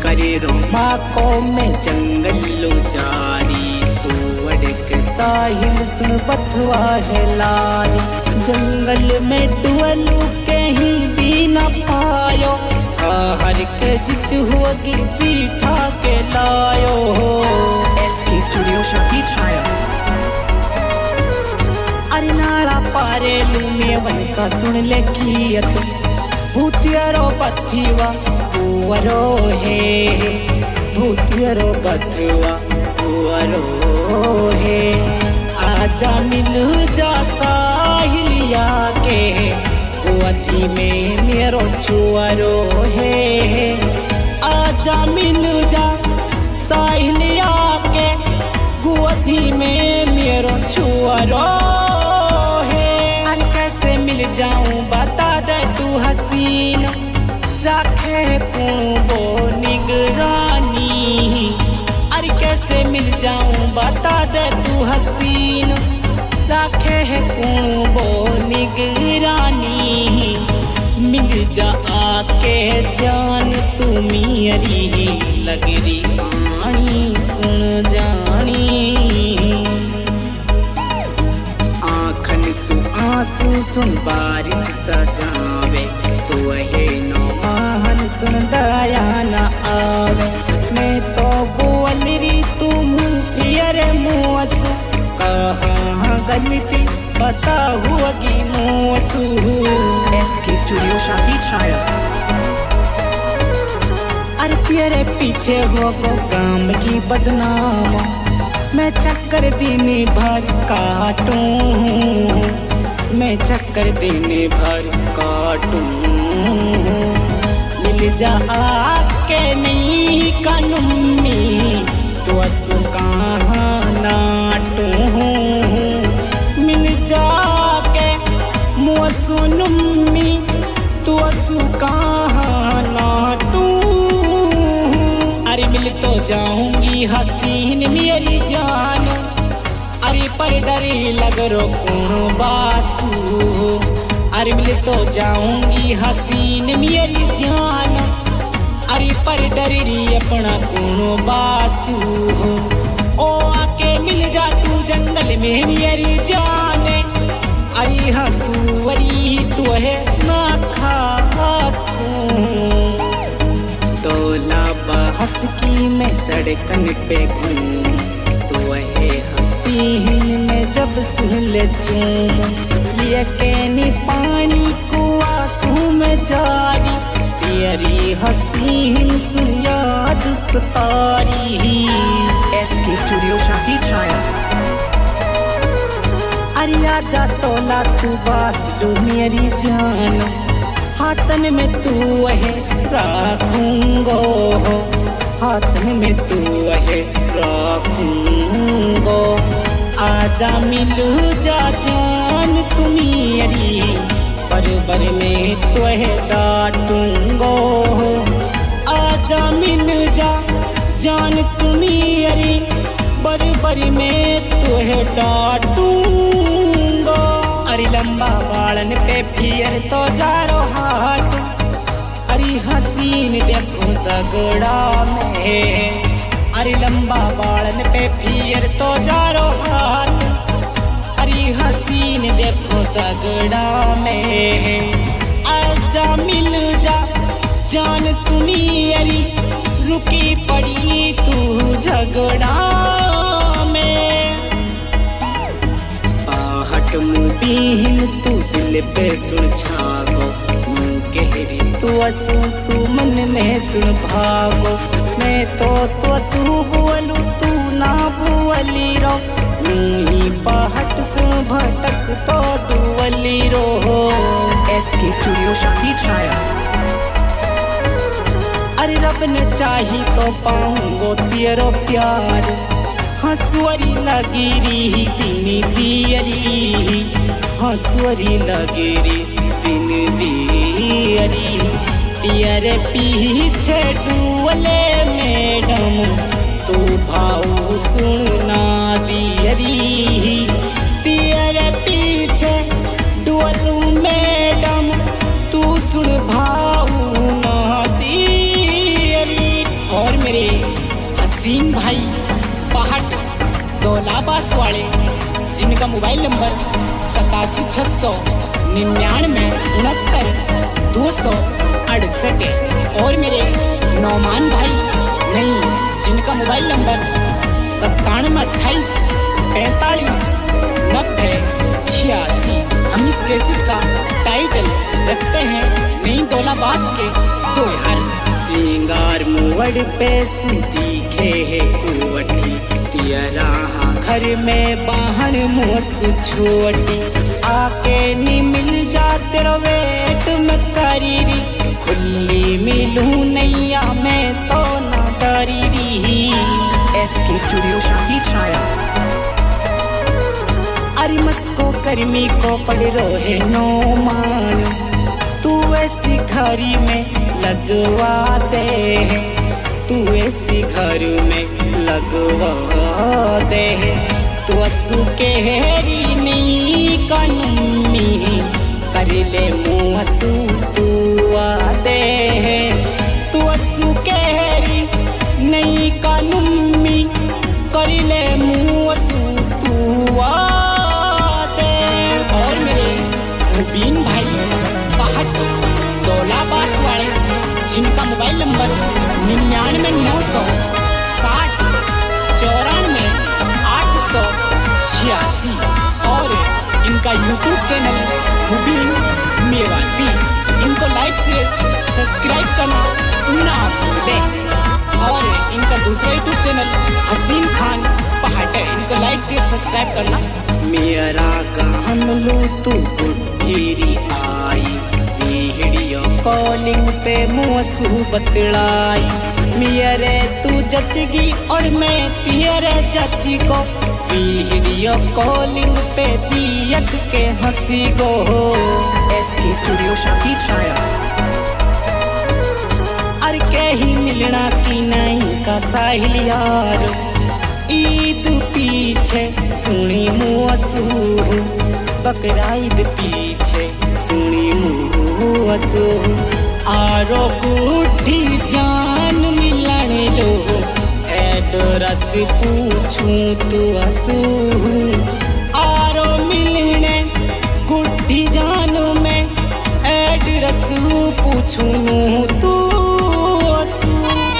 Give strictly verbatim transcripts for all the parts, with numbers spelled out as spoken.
करे रो माको में जंगल जारी तू वड़क साहिल सुन बथवा है लारी जंगल में डुअलू कहीं भी न पायो हर के जिच होगी पीठा के लायो एसके स्टूडियो शाही छाया अरे नाड़ा पारे लूमे वन का सुन ले कियत भूतियरो बथवा पुअरो है भूतियरो बथवा पुअरो है आजा मिल जा साहिलिया के गोदी में मेरो छुअरो है आजा मिल जा साहिलिया के गोदी में मेरो छुअरो है अरे कैसे मिल जाऊं बता दे तू हसीन रखे कौन वो निगरानी अरे कैसे मिल जाऊं बता दे तू हसीन रखे है कौन वो निगरानी मिल जा आके जान तू मेरी लगरी आनी सुन जानी आँखन सु आंसू सुन बारिश सजावे तू है नो महान सुन दया न आवे मैं तो बोलरी तू मुँह मुँसू कहाँ गलती पता हुआगी मुँसू एसके स्टूडियो शाही छाया अरे तेरे पीछे हो गो काम की बदनाम मैं चक्कर दिन भर काटूं मैं चक्कर दिन भर काटूं मिल जा आके नहीं कानूनी तो असु कहाँ नाटूं मिल जा के मुँसू नुम्मी तो असु कहाँ नाटूं अरे मिल तो जाऊंगी हसीन मेरी जान अरे पर डरी लग रो कौन बासू अरे मिल तो जाऊंगी हसीन मेरी जान अरे पर डरी अपना कौन बासू ओ आके मिल जा तू जंगल में मेरी जान अरे हंसूवरी तू है ना खासू तोला बहस की मैं सड़कन पे घूम तो है हसीन में जब सुहल चूम लिए कहनी पानी को आंसू में जारी तेरी हसीन सुन याद सतारी एसके स्टूडियो शाही छाया अरे आजा तोला तू बास लो मेरी जान हाथन में तू है राखूंगो हाथन में तू है राखूंगो आजा मिल जा जान तू मेरी पर बर में तो है डांटूंगो आजा मिल जा जान तू मेरी बर बर में तो है डांटूंगो अरे लंबा बालन पे फिर तो जारो हाथ अरे हसीन देखो तगड़ा में अरे लंबा बालन पे फिर तो जारो हाथ अरे हसीन देखो तगड़ा में आजा मिल जा जान तुम्हें अरे रुकी पड़ी तू झगड़ा में आहट मुबीन तू दिल पे सुलझागो मुँह कहरी तू असू तू मन में सुन भागो मैं तो तू असू बोलू तू ना बोली रो मुँही पहट सुन भटक तो डुअली रो एसके स्टूडियो शाही छाया अरे रब ने चाही तो पाऊंगो तेरो प्यार हंसुअरी लगेरी दिन दियरी हंसुअरी लगेरी दिन दियरी तेरे पीछे डुअले मैडम तू भाऊ सुनना दियरी तेरे पीछे डुअलू मैडम तू सुन भाऊ ना दियरी मेरे हसीन भाई पहाट दौलाबास वाले, जिनका मोबाइल नंबर सतासी छः सौ निन्यानवे उनहत्तर दो सौ अड़सठ है। और मेरे नौमान भाई नहीं, जिनका मोबाइल नंबर सत्तानवे अट्ठाईस पैंतालीस नब्बे छियासी। हम इस कैसेट का टाइटल रखते हैं नई दौलाबास के दो यार। सिंगार मुवड़ पे सुतीखे है कुवटी, तियरा घर में बाहन मोस छोटी, आके नी मिल जा तेरा वेट में करीरी, खुली मिलूं नैया मैं तो ना डरीरी। एसके स्टूडियो शाही छाया। अरे मस्को कर्मी को पड़ रोहे नो मान, तू ऐसी घरी में लगवा दे, तू ऐसी घर में लगवा दे। तू असु के हेरी नहीं कानूनी, कर ले मुँह असु तू आ दे। तू असु के हेरी नहीं कानूनी, कर ले मुँह असु तू आ दे। और मेरे मुबीन भाई पहाट दौलाबास वाले, जिनका मोबाइल नंबर निन्यानवे नौ सौ साठ चौरानवे आठ सौ छियासी, और इनका यूट्यूब चैनल मुबीन मेवाती, इनको लाइक से सब्सक्राइब करना ना भूलें। और इनका दूसरा यूट्यूब चैनल हसीन खान पहाट है, इनको लाइक से सब्सक्राइब करना। मेरा काम लू तू गुड्ढीरी आई, वीडियो कॉलिंग पे मुँह बतलाई, मेरे तू जचगी और मैं तेरे जची को, वीडियो कॉलिंग पे पियक के हंसी गो। एसके स्टूडियो शाही छाया। अरे कहीं मिलना की नहीं का साहिल यार, ईद पीछे सुनी मुँसू, बकरा ईद पीछे सुनी मुँसू, आरो गुड्ढी जान मिलन लो, एड्रेस पूछूं तू असू, आरो मिलने गुड्ढी जान में एड्रेस पूछूं तू असू।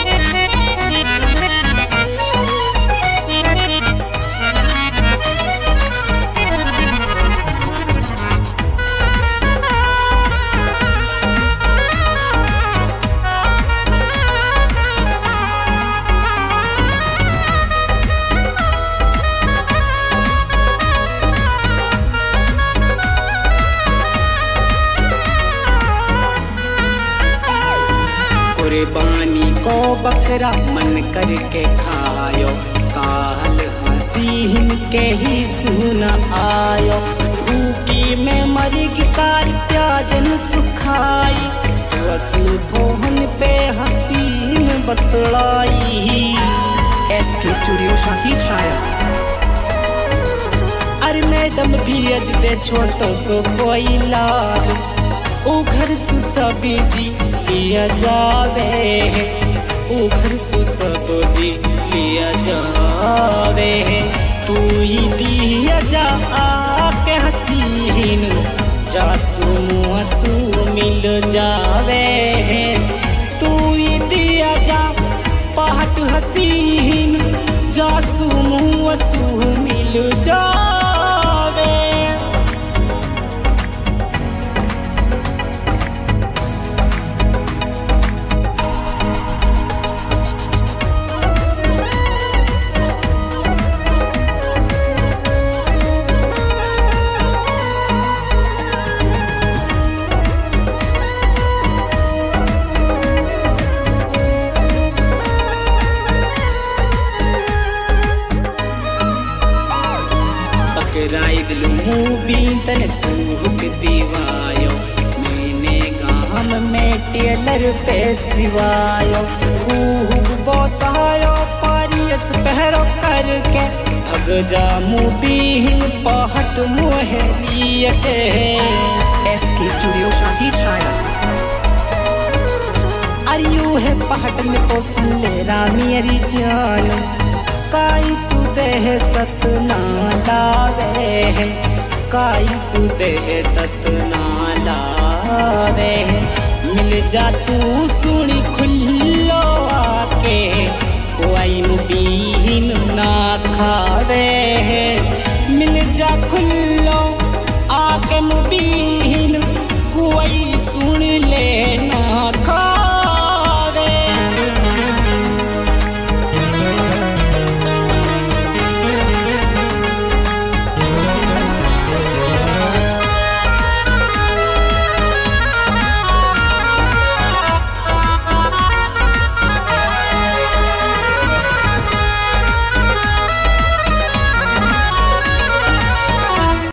कुर्बानी को बकरा मन करके खायो, काल हसीन के ही सुन आयो, भूखी में मरी कार प्याजन सुखाई, वसु भोहन पे हसीन बतलाई। एसके स्टूडियो शाही छाया। अरे मैडम भी अज दे छोटो सो कोई लाल, ओ घर सु सब्जी लिया जावे, ओ घर सु सब्जी लिया जावे, तू ही दिया जा आके हसीन, जासू मुँसू मिल जावे, तू ही दिया जा पहाट हसीन, जासू मुँसू मिल जावे। राइदलू मुबीन तन सूख दीवायो, मैंने गाम में टेलर पे सिवायो, खूब बोसायो पारियस पहरो करके, भग जा मुबीन पहाट मोहलिया के। एसके स्टूडियो शाही छाया। अरियू है पहटन को सुन ले रामी अरी जान काई सुदे है सतना लावे है काई सुदे है सतना लावे है मिल जा तू सुनी खुली